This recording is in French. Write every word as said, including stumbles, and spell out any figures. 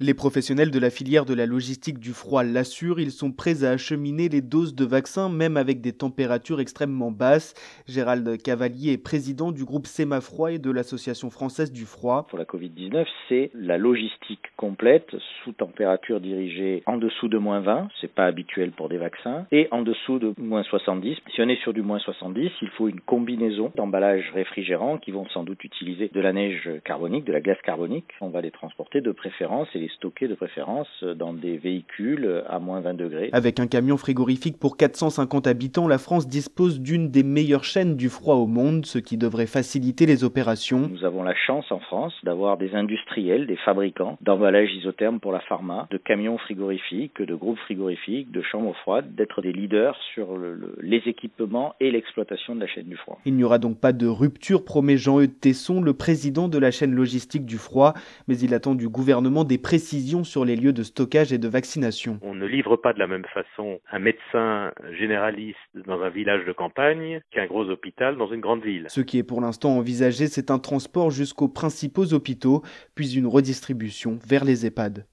Les professionnels de la filière de la logistique du froid l'assurent, ils sont prêts à acheminer les doses de vaccins même avec des températures extrêmement basses. Gérald Cavalier est président du groupe Sémafroid et de l'Association française du froid. Pour la covid dix-neuf, c'est la logistique complète sous température dirigée en dessous de moins vingt, c'est pas habituel pour des vaccins, et en dessous de moins soixante-dix. Si on est sur du moins soixante-dix, il faut une combinaison d'emballages réfrigérants qui vont sans doute utiliser de la neige carbonique, de la glace carbonique. On va les transporter de préférence et les stocker de préférence dans des véhicules à moins vingt degrés. Avec un camion frigorifique pour quatre cent cinquante habitants, la France dispose d'une des meilleures chaînes du froid au monde, ce qui devrait faciliter les opérations. Nous avons la chance en France d'avoir des industriels, des fabricants d'emballages isothermes pour la pharma, de camions frigorifiques, de groupes frigorifiques, de chambres froides, d'être des leaders sur le, le, les équipements et l'exploitation de la chaîne du froid. Il n'y aura donc pas de rupture, promet Jean-Eudes Tesson, le président de la chaîne logistique du froid, mais il attend du gouvernement des précisions sur les lieux de stockage et de vaccination. On ne livre pas de la même façon un médecin généraliste dans un village de campagne qu'un gros hôpital dans une grande ville. Ce qui est pour l'instant envisagé, c'est un transport jusqu'aux principaux hôpitaux, puis une redistribution vers les EHPAD.